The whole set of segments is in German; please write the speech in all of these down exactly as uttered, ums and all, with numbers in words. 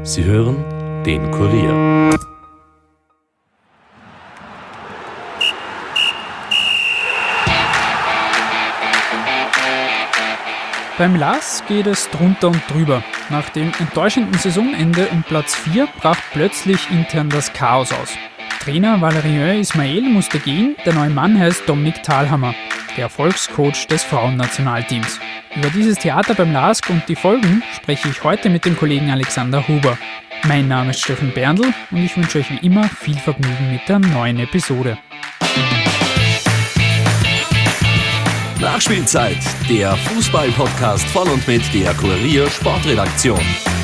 Sie hören den Kurier. Beim L A S geht es drunter und drüber. Nach dem enttäuschenden Saisonende um Platz vier brach plötzlich intern das Chaos aus. Trainer Valérien Ismaël musste gehen, der neue Mann heißt Dominik Thalhammer, der Erfolgscoach des Frauennationalteams. Über dieses Theater beim L A S K und die Folgen spreche ich heute mit dem Kollegen Alexander Huber. Mein Name ist Steffen Berndl und ich wünsche euch wie immer viel Vergnügen mit der neuen Episode. Nachspielzeit, der Fußball-Podcast von und mit der Kurier Sportredaktion.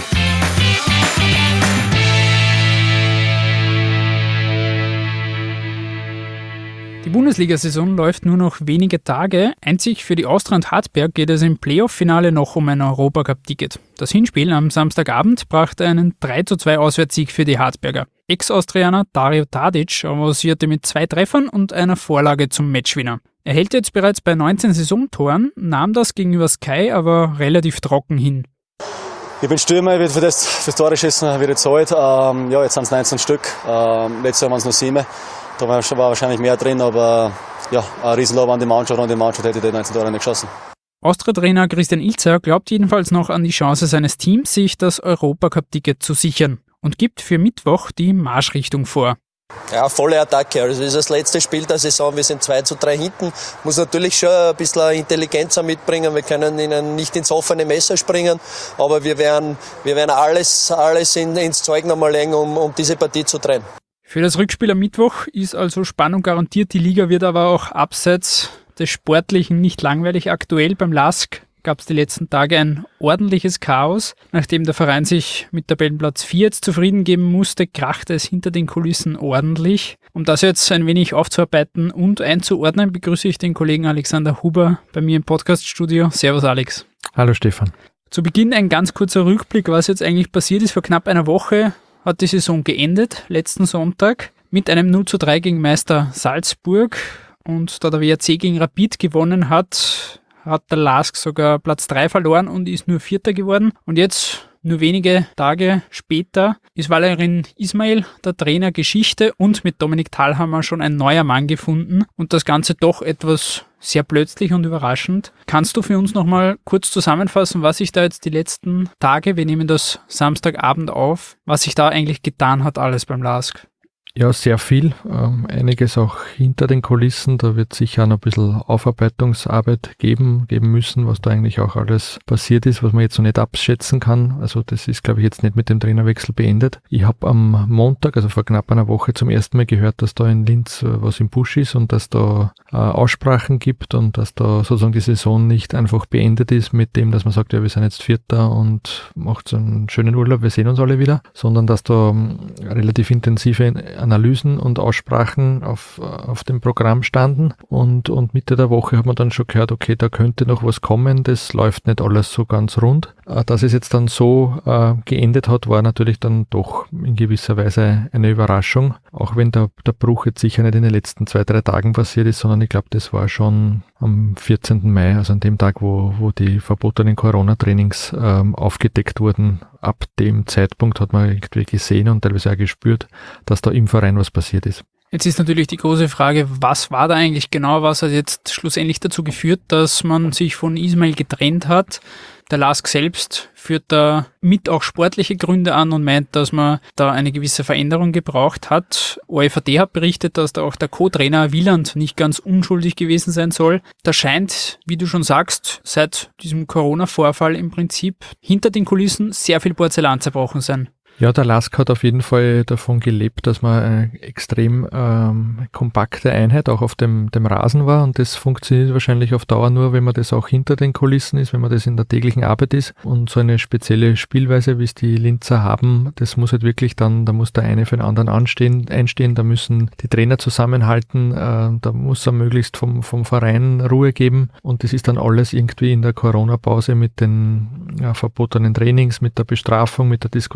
Die Bundesliga-Saison läuft nur noch wenige Tage. Einzig für die Austria und Hartberg geht es im Playoff-Finale noch um ein Europacup-Ticket. Das Hinspiel am Samstagabend brachte einen drei zu zwei Auswärtssieg für die Hartberger. Ex-Austrianer Dario Tadic avancierte mit zwei Treffern und einer Vorlage zum Matchwinner. Er hält jetzt bereits bei neunzehn Saisontoren, nahm das gegenüber Sky aber relativ trocken hin. Ich bin Stürmer, ich werde für das fürs Tore schießen, werde gezahlt. Ähm, ja, jetzt sind es neunzehn Stück, ähm, letztes Jahr waren es nur sieben. Da war wahrscheinlich mehr drin, aber ja, ein Riesenlob an die Mannschaft und die Mannschaft hätte die neunzehn Tore nicht geschossen. Austria-Trainer Christian Ilzer glaubt jedenfalls noch an die Chance seines Teams, sich das Europacup-Ticket zu sichern und gibt für Mittwoch die Marschrichtung vor. Ja, volle Attacke. Also das ist das letzte Spiel der Saison. Wir sind zwei zu drei hinten. Muss natürlich schon ein bisschen Intelligenz mitbringen. Wir können ihnen nicht ins offene Messer springen, aber wir werden, wir werden alles, alles in, ins Zeug nochmal legen, um, um diese Partie zu drehen. Für das Rückspiel am Mittwoch ist also Spannung garantiert. Die Liga wird aber auch abseits des Sportlichen nicht langweilig. Aktuell beim L A S K gab es die letzten Tage ein ordentliches Chaos. Nachdem der Verein sich mit Tabellenplatz vier jetzt zufrieden geben musste, krachte es hinter den Kulissen ordentlich. Um das jetzt ein wenig aufzuarbeiten und einzuordnen, begrüße ich den Kollegen Alexander Huber bei mir im Podcaststudio. Servus Alex. Hallo Stefan. Zu Beginn ein ganz kurzer Rückblick, was jetzt eigentlich passiert ist. Vor knapp einer Woche hat die Saison geendet, letzten Sonntag, mit einem null zu drei gegen Meister Salzburg. Und da der W R C gegen Rapid gewonnen hat, hat der L A S K sogar Platz drei verloren und ist nur Vierter geworden. Und jetzt, nur wenige Tage später, ist Valérien Ismaël, der Trainer, Geschichte und mit Dominik Thalhammer schon ein neuer Mann gefunden. Und das Ganze doch etwas sehr plötzlich und überraschend. Kannst du für uns nochmal kurz zusammenfassen, was sich da jetzt die letzten Tage, wir nehmen das Samstagabend auf, was sich da eigentlich getan hat alles beim L A S K? Ja, sehr viel. Ähm, einiges auch hinter den Kulissen. Da wird sicher noch ein bisschen Aufarbeitungsarbeit geben, geben müssen, was da eigentlich auch alles passiert ist, was man jetzt noch nicht abschätzen kann. Also das ist, glaube ich, jetzt nicht mit dem Trainerwechsel beendet. Ich habe am Montag, also vor knapp einer Woche, zum ersten Mal gehört, dass da in Linz äh, was im Busch ist und dass da äh, Aussprachen gibt und dass da sozusagen die Saison nicht einfach beendet ist mit dem, dass man sagt, ja, wir sind jetzt Vierter und macht so einen schönen Urlaub, wir sehen uns alle wieder, sondern dass da ähm, relativ intensive Analysen und Aussprachen auf, auf dem Programm standen und, und Mitte der Woche hat man dann schon gehört, okay, da könnte noch was kommen, das läuft nicht alles so ganz rund. Dass es jetzt dann so äh, geendet hat, war natürlich dann doch in gewisser Weise eine Überraschung, auch wenn der, der Bruch jetzt sicher nicht in den letzten zwei, drei Tagen passiert ist, sondern ich glaube, das war schon am vierzehnten Mai, also an dem Tag, wo, wo die verbotenen Corona-Trainings ähm, aufgedeckt wurden. Ab dem Zeitpunkt hat man irgendwie gesehen und teilweise auch gespürt, dass da im Verein was passiert ist. Jetzt ist natürlich die große Frage, was war da eigentlich genau, was hat jetzt schlussendlich dazu geführt, dass man sich von Ismaël getrennt hat. Der L A S K selbst führt da mit auch sportliche Gründe an und meint, dass man da eine gewisse Veränderung gebraucht hat. O F A T hat berichtet, dass da auch der Co-Trainer Wieland nicht ganz unschuldig gewesen sein soll. Da scheint, wie du schon sagst, seit diesem Corona-Vorfall im Prinzip hinter den Kulissen sehr viel Porzellan zerbrochen sein. Ja, der L A S K hat auf jeden Fall davon gelebt, dass man eine extrem ähm, kompakte Einheit auch auf dem, dem Rasen war und das funktioniert wahrscheinlich auf Dauer nur, wenn man das auch hinter den Kulissen ist, wenn man das in der täglichen Arbeit ist und so eine spezielle Spielweise, wie es die Linzer haben, das muss halt wirklich dann, da muss der eine für den anderen anstehen, einstehen, da müssen die Trainer zusammenhalten, äh, da muss er möglichst vom, vom Verein Ruhe geben und das ist dann alles irgendwie in der Corona-Pause mit den ja, verbotenen Trainings, mit der Bestrafung, mit der Diskussion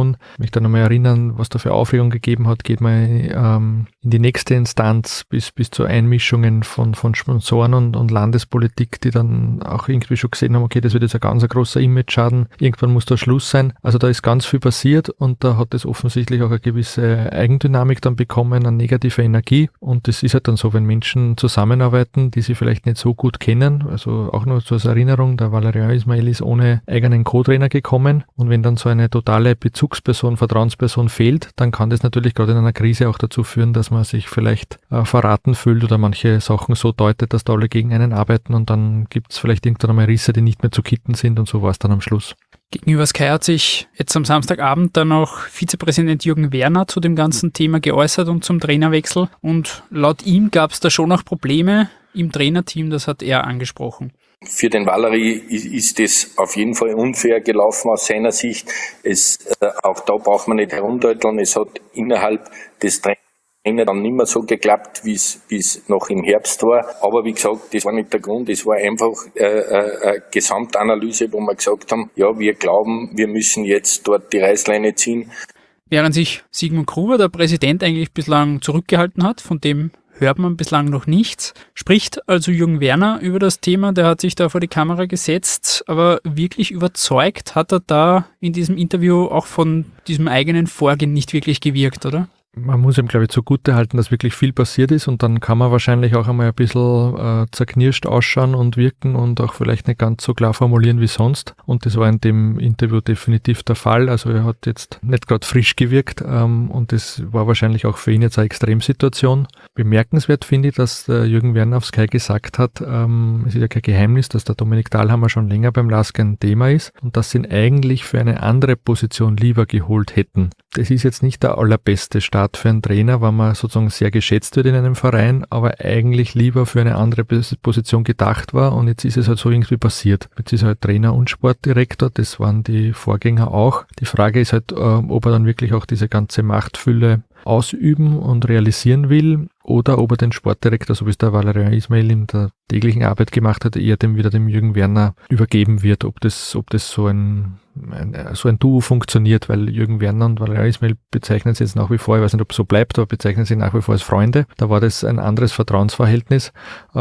Situation. Ich möchte nochmal erinnern, was da für Aufregung gegeben hat, geht man ähm, in die nächste Instanz bis, bis zu Einmischungen von, von Sponsoren und, und Landespolitik, die dann auch irgendwie schon gesehen haben, okay, das wird jetzt ein ganz ein großer Image-Schaden, irgendwann muss da Schluss sein. Also da ist ganz viel passiert und da hat es offensichtlich auch eine gewisse Eigendynamik dann bekommen, eine negative Energie, und das ist halt dann so, wenn Menschen zusammenarbeiten, die sie vielleicht nicht so gut kennen, also auch nur zur Erinnerung, der Valerian Ismail ist ohne eigenen Co-Trainer gekommen, und wenn dann so eine totale Bezugsperson, Vertrauensperson fehlt, dann kann das natürlich gerade in einer Krise auch dazu führen, dass man sich vielleicht äh, verraten fühlt oder manche Sachen so deutet, dass da alle gegen einen arbeiten, und dann gibt es vielleicht irgendwann einmal Risse, die nicht mehr zu kitten sind, und so war es dann am Schluss. Gegenüber Sky hat sich jetzt am Samstagabend dann auch Vizepräsident Jürgen Werner zu dem ganzen Thema geäußert und zum Trainerwechsel, und laut ihm gab es da schon auch Probleme im Trainerteam, das hat er angesprochen. Für den Valery ist es auf jeden Fall unfair gelaufen aus seiner Sicht. Es, äh, auch da braucht man nicht herumdeuteln. Es hat innerhalb des Trainers dann nicht mehr so geklappt, wie es bis noch im Herbst war. Aber wie gesagt, das war nicht der Grund. Es war einfach äh, eine Gesamtanalyse, wo wir gesagt haben, ja, wir glauben, wir müssen jetzt dort die Reißleine ziehen. Während sich Sigmund Gruber, der Präsident, eigentlich bislang zurückgehalten hat, von dem hört man bislang noch nichts, spricht also Jürgen Werner über das Thema, der hat sich da vor die Kamera gesetzt, aber wirklich überzeugt hat er da in diesem Interview auch von diesem eigenen Vorgehen nicht wirklich gewirkt, oder? Man muss ihm, glaube ich, zugute halten, dass wirklich viel passiert ist, und dann kann man wahrscheinlich auch einmal ein bisschen äh, zerknirscht ausschauen und wirken und auch vielleicht nicht ganz so klar formulieren wie sonst. Und das war in dem Interview definitiv der Fall. Also er hat jetzt nicht gerade frisch gewirkt ähm, und das war wahrscheinlich auch für ihn jetzt eine Extremsituation. Bemerkenswert finde ich, dass der Jürgen Werner auf Sky gesagt hat, ähm, es ist ja kein Geheimnis, dass der Dominik Thalhammer schon länger beim LASK ein Thema ist und dass sie ihn eigentlich für eine andere Position lieber geholt hätten. Das ist jetzt nicht der allerbeste Start für einen Trainer, wenn man sozusagen sehr geschätzt wird in einem Verein, aber eigentlich lieber für eine andere Position gedacht war, und jetzt ist es halt so irgendwie passiert. Jetzt ist er halt Trainer und Sportdirektor, das waren die Vorgänger auch. Die Frage ist halt, ob er dann wirklich auch diese ganze Machtfülle ausüben und realisieren will, oder ob er den Sportdirektor, so wie es der Valerian Ismail in der täglichen Arbeit gemacht hat, eher dem wieder dem Jürgen Werner übergeben wird, ob das, ob das so ein, ein so ein Duo funktioniert, weil Jürgen Werner und Valerian Ismail bezeichnen sie jetzt nach wie vor, ich weiß nicht, ob es so bleibt, aber bezeichnen sie nach wie vor als Freunde. Da war das ein anderes Vertrauensverhältnis,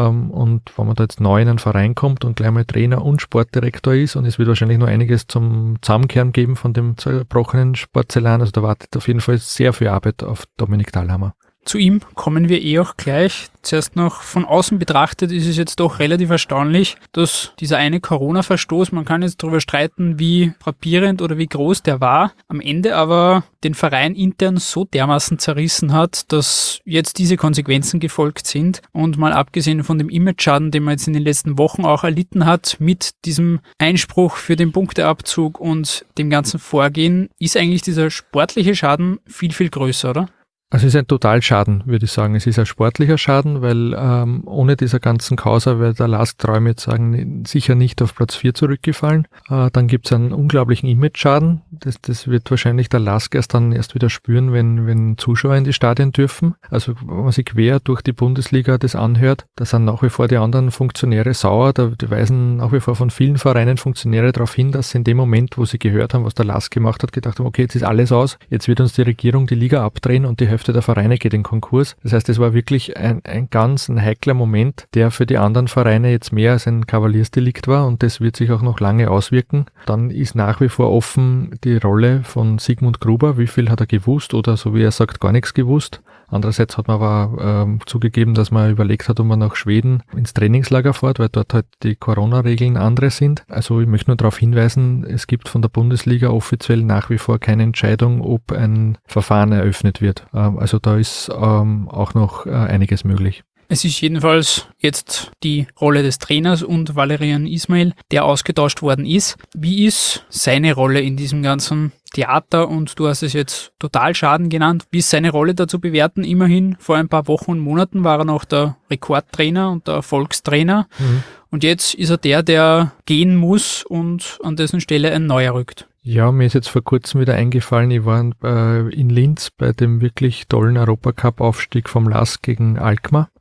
und wenn man da jetzt neu in einen Verein kommt und gleich mal Trainer und Sportdirektor ist, und es wird wahrscheinlich noch einiges zum Zusammenkehren geben von dem zerbrochenen Sportzellan, also da wartet auf jeden Fall sehr viel Arbeit auf Dominik Thalhammer. Zu ihm kommen wir eh auch gleich. Zuerst noch von außen betrachtet ist es jetzt doch relativ erstaunlich, dass dieser eine Corona-Verstoß, man kann jetzt darüber streiten, wie frappierend oder wie groß der war, am Ende aber den Verein intern so dermaßen zerrissen hat, dass jetzt diese Konsequenzen gefolgt sind. Und mal abgesehen von dem Image-Schaden, den man jetzt in den letzten Wochen auch erlitten hat, mit diesem Einspruch für den Punkteabzug und dem ganzen Vorgehen, ist eigentlich dieser sportliche Schaden viel, viel größer, oder? Also es ist ein Totalschaden, würde ich sagen. Es ist ein sportlicher Schaden, weil ähm, ohne dieser ganzen Causa wäre der LASK Träume jetzt sagen, sicher nicht auf Platz vier zurückgefallen. Äh, dann gibt es einen unglaublichen Image-Schaden. Das, das wird wahrscheinlich der LASK erst dann erst wieder spüren, wenn, wenn Zuschauer in die Stadien dürfen. Also wenn man sich quer durch die Bundesliga das anhört, da sind nach wie vor die anderen Funktionäre sauer. Da die weisen nach wie vor von vielen Vereinen Funktionäre darauf hin, dass sie in dem Moment, wo sie gehört haben, was der LASK gemacht hat, gedacht haben, okay, jetzt ist alles aus, jetzt wird uns die Regierung die Liga abdrehen und die Hälfte der Vereine geht in Konkurs. Das heißt, es war wirklich ein, ein ganz ein heikler Moment, der für die anderen Vereine jetzt mehr als ein Kavaliersdelikt war, und das wird sich auch noch lange auswirken. Dann ist nach wie vor offen die Rolle von Sigmund Gruber. Wie viel hat er gewusst oder, so wie er sagt, gar nichts gewusst. Andererseits hat man aber ähm, zugegeben, dass man überlegt hat, ob man nach Schweden ins Trainingslager fährt, weil dort halt die Corona-Regeln andere sind. Also ich möchte nur darauf hinweisen, es gibt von der Bundesliga offiziell nach wie vor keine Entscheidung, ob ein Verfahren eröffnet wird. Ähm, also da ist ähm, auch noch äh, einiges möglich. Es ist jedenfalls jetzt die Rolle des Trainers und Valerian Ismail, der ausgetauscht worden ist. Wie ist seine Rolle in diesem ganzen Theater, und du hast es jetzt Totalschaden genannt? Wie ist seine Rolle da zu bewerten? Immerhin vor ein paar Wochen und Monaten war er noch der Rekordtrainer und der Erfolgstrainer. Mhm. Und jetzt ist er der, der gehen muss und an dessen Stelle ein neuer rückt. Ja, mir ist jetzt vor kurzem wieder eingefallen, ich war äh, in Linz bei dem wirklich tollen Europacup-Aufstieg vom LASK gegen Alkmaar.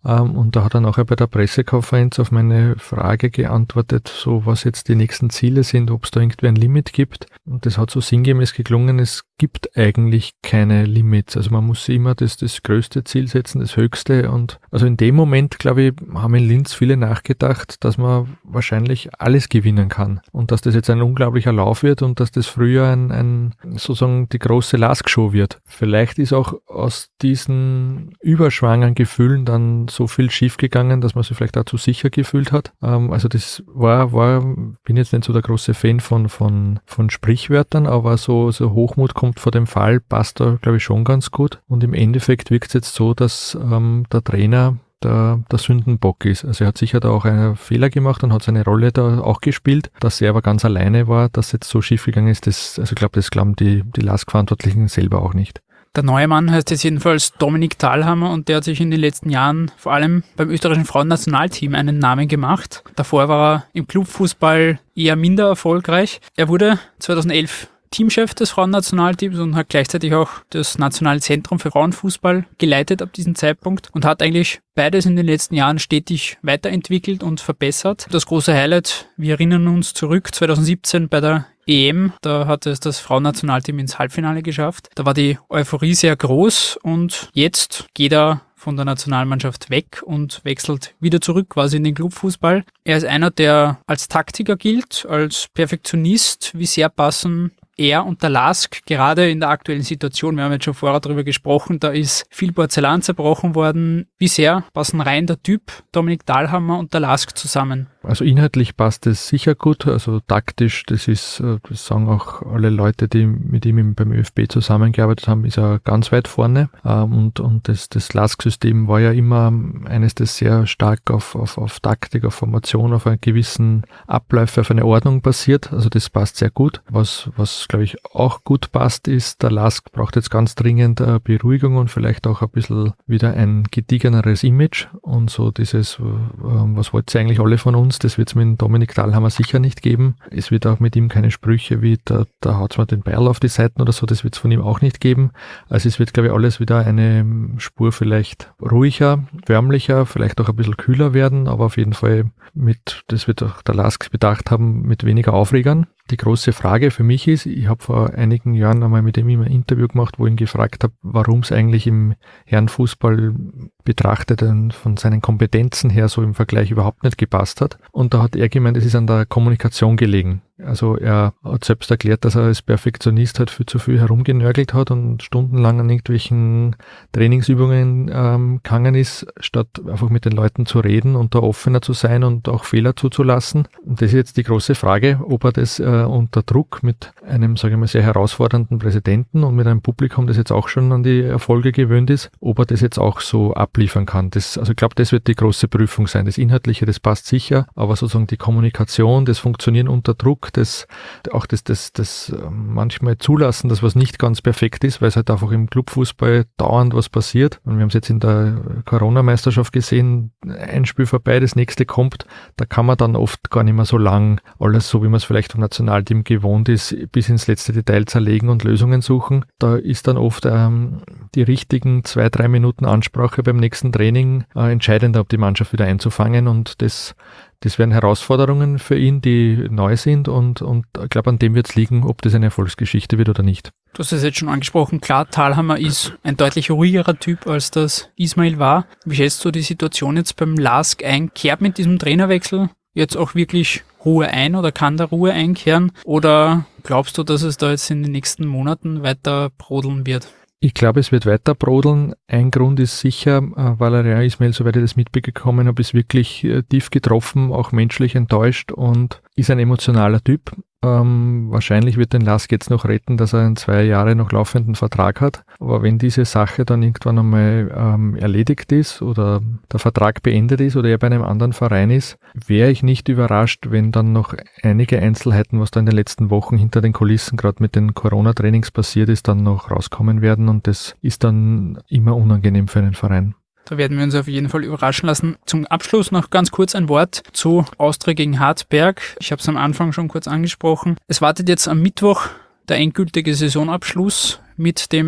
Ähm, und da hat er nachher bei der Pressekonferenz auf meine Frage geantwortet, so was jetzt die nächsten Ziele sind, ob es da irgendwie ein Limit gibt. Und das hat so sinngemäß geklungen, es gibt eigentlich keine Limits. Also man muss sich immer das, das größte Ziel setzen, das höchste. Und also in dem Moment, glaube ich, haben in Linz viele nachgedacht, dass man wahrscheinlich alles gewinnen kann. Und dass das jetzt ein unglaublicher Lauf wird und dass das früher ein, ein sozusagen die große Lask-Show wird. Vielleicht ist auch aus diesen überschwangen Gefühlen dann so viel schiefgegangen, dass man sich vielleicht dazu sicher gefühlt hat. Ähm, also das war, war, bin jetzt nicht so der große Fan von, von, von Sprichwörtern, aber so, so Hochmut kommt vor dem Fall, passt da, glaube ich, schon ganz gut. Und im Endeffekt wirkt es jetzt so, dass ähm, der Trainer der, der Sündenbock ist. Also er hat sicher da auch einen Fehler gemacht und hat seine Rolle da auch gespielt. Dass er aber ganz alleine war, dass jetzt so schief gegangen ist, das, also ich glaube, das glauben die, die Lask-Verantwortlichen selber auch nicht. Der neue Mann heißt jetzt jedenfalls Dominik Thalhammer und der hat sich in den letzten Jahren vor allem beim österreichischen Frauennationalteam einen Namen gemacht. Davor war er im Clubfußball eher minder erfolgreich. Er wurde zweitausendelf Teamchef des Frauennationalteams und hat gleichzeitig auch das Nationale Zentrum für Frauenfußball geleitet ab diesem Zeitpunkt und hat eigentlich beides in den letzten Jahren stetig weiterentwickelt und verbessert. Das große Highlight, wir erinnern uns zurück, zweitausendsiebzehn bei der E M, da hat es das Frauennationalteam ins Halbfinale geschafft. Da war die Euphorie sehr groß und jetzt geht er von der Nationalmannschaft weg und wechselt wieder zurück quasi in den Clubfußball. Er ist einer, der als Taktiker gilt, als Perfektionist. Wie sehr passen er und der Lask gerade in der aktuellen Situation, wir haben jetzt schon vorher darüber gesprochen, da ist viel Porzellan zerbrochen worden. Wie sehr passen rein der Typ Dominik Thalhammer und der Lask zusammen? Also inhaltlich passt es sicher gut, also taktisch, das ist, das sagen auch alle Leute, die mit ihm beim ÖFB zusammengearbeitet haben, ist er ganz weit vorne. Und, und das, das Lask-System war ja immer eines, das sehr stark auf, auf, auf Taktik, auf Formation, auf einen gewissen Abläufe, auf eine Ordnung basiert. Also das passt sehr gut. Was, was glaube ich auch gut passt, ist, der Lask braucht jetzt ganz dringend Beruhigung und vielleicht auch ein bisschen wieder ein gediegeneres Image. Und so dieses, was wollt ihr eigentlich alle von uns? Das wird es mit Dominik Thalhammer sicher nicht geben. Es wird auch mit ihm keine Sprüche wie, da, da haut es mal den Beil auf die Seiten oder so, das wird es von ihm auch nicht geben. Also es wird, glaube ich, alles wieder eine Spur vielleicht ruhiger, förmlicher, vielleicht auch ein bisschen kühler werden, aber auf jeden Fall mit, das wird auch der Lask bedacht haben, mit weniger Aufregern. Die große Frage für mich ist, ich habe vor einigen Jahren einmal mit ihm ein Interview gemacht, wo ich ihn gefragt habe, warum es eigentlich im Herrenfußball betrachtet und von seinen Kompetenzen her so im Vergleich überhaupt nicht gepasst hat. Und da hat er gemeint, es ist an der Kommunikation gelegen. Also er hat selbst erklärt, dass er als Perfektionist halt viel zu viel herumgenörgelt hat und stundenlang an irgendwelchen Trainingsübungen ähm, gegangen ist, statt einfach mit den Leuten zu reden und da offener zu sein und auch Fehler zuzulassen. Und das ist jetzt die große Frage, ob er das äh, unter Druck mit einem, sage ich mal, sehr herausfordernden Präsidenten und mit einem Publikum, das jetzt auch schon an die Erfolge gewöhnt ist, ob er das jetzt auch so abliefern kann. Das, also ich glaube, das wird die große Prüfung sein. Das Inhaltliche, das passt sicher, aber sozusagen die Kommunikation, das Funktionieren unter Druck, das auch das, das, das manchmal zulassen, dass was nicht ganz perfekt ist, weil es halt einfach im Clubfußball dauernd was passiert. Und wir haben es jetzt in der Corona-Meisterschaft gesehen, ein Spiel vorbei, das nächste kommt, da kann man dann oft gar nicht mehr so lang alles, so wie man es vielleicht vom Nationalteam gewohnt ist, bis ins letzte Detail zerlegen und Lösungen suchen. Da ist dann oft ähm, die richtigen zwei, drei Minuten Ansprache beim nächsten Training äh, entscheidender, ob die Mannschaft wieder einzufangen, und das Das werden Herausforderungen für ihn, die neu sind, und, und ich glaube, an dem wird es liegen, ob das eine Erfolgsgeschichte wird oder nicht. Du hast es jetzt schon angesprochen, klar, Thalhammer ist ein deutlich ruhigerer Typ, als das Ismail war. Wie schätzt du die Situation jetzt beim Lask ein? Kehrt mit diesem Trainerwechsel jetzt auch wirklich Ruhe ein oder kann da Ruhe einkehren? Oder glaubst du, dass es da jetzt in den nächsten Monaten weiter brodeln wird? Ich glaube, es wird weiter brodeln. Ein Grund ist sicher, Valerian Ismail, soweit ich das mitbekommen habe, ist wirklich tief getroffen, auch menschlich enttäuscht und ist ein emotionaler Typ. Ähm, wahrscheinlich wird den Lask jetzt noch retten, dass er einen zwei Jahre noch laufenden Vertrag hat. Aber wenn diese Sache dann irgendwann einmal ähm, erledigt ist oder der Vertrag beendet ist oder er bei einem anderen Verein ist, wäre ich nicht überrascht, wenn dann noch einige Einzelheiten, was da in den letzten Wochen hinter den Kulissen gerade mit den Corona-Trainings passiert ist, dann noch rauskommen werden, und das ist dann immer unangenehm für einen Verein. Da werden wir uns auf jeden Fall überraschen lassen. Zum Abschluss noch ganz kurz ein Wort zu Austria gegen Hartberg. Ich habe es am Anfang schon kurz angesprochen. Es wartet jetzt am Mittwoch der endgültige Saisonabschluss mit dem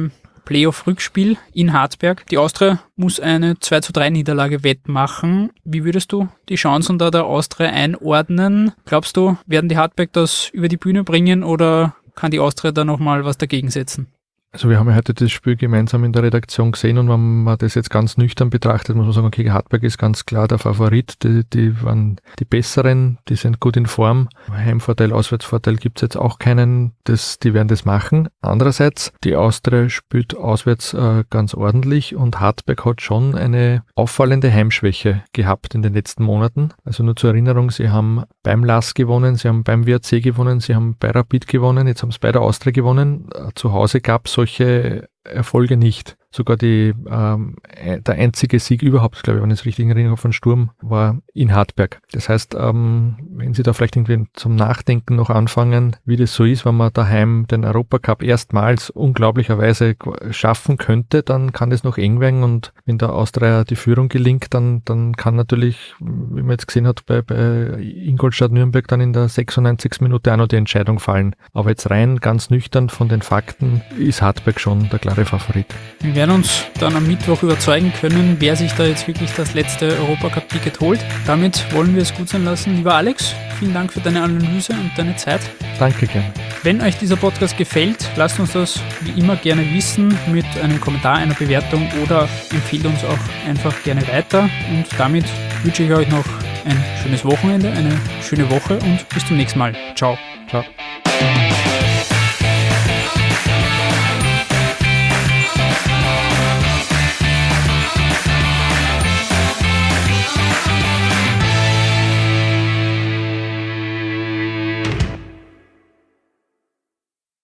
Playoff-Rückspiel in Hartberg. Die Austria muss eine zwei zu drei Niederlage wettmachen. Wie würdest du die Chancen da der Austria einordnen? Glaubst du, werden die Hartberg das über die Bühne bringen oder kann die Austria da nochmal was dagegen setzen? Also wir haben ja heute das Spiel gemeinsam in der Redaktion gesehen und wenn man das jetzt ganz nüchtern betrachtet, muss man sagen, okay, Hartberg ist ganz klar der Favorit, die, die waren die Besseren, die sind gut in Form. Heimvorteil, Auswärtsvorteil gibt's jetzt auch keinen, das, die werden das machen. Andererseits, die Austria spielt auswärts äh, ganz ordentlich und Hartberg hat schon eine auffallende Heimschwäche gehabt in den letzten Monaten. Also nur zur Erinnerung, sie haben beim L A S gewonnen, sie haben beim W R C gewonnen, sie haben bei Rapid gewonnen, jetzt haben sie bei der Austria gewonnen. Zu Hause gab's solche Erfolge nicht. Sogar die, ähm, der einzige Sieg überhaupt, glaube ich, wenn ich es richtig in Erinnerung habe, von Sturm, war in Hartberg. Das heißt, ähm, wenn Sie da vielleicht irgendwie zum Nachdenken noch anfangen, wie das so ist, wenn man daheim den Europacup erstmals unglaublicherweise schaffen könnte, dann kann das noch eng werden und wenn der Austria die Führung gelingt, dann, dann kann natürlich, wie man jetzt gesehen hat, bei, bei Ingolstadt Nürnberg dann in der sechsundneunzigsten Minute auch noch die Entscheidung fallen. Aber jetzt rein ganz nüchtern von den Fakten ist Hartberg schon der klare Favorit. Wir werden uns dann am Mittwoch überzeugen können, wer sich da jetzt wirklich das letzte Europacup-Ticket holt. Damit wollen wir es gut sein lassen. Lieber Alex, vielen Dank für deine Analyse und deine Zeit. Danke gerne. Wenn euch dieser Podcast gefällt, lasst uns das wie immer gerne wissen mit einem Kommentar, einer Bewertung oder empfehlt uns auch einfach gerne weiter. Und damit wünsche ich euch noch ein schönes Wochenende, eine schöne Woche und bis zum nächsten Mal. Ciao. Ciao.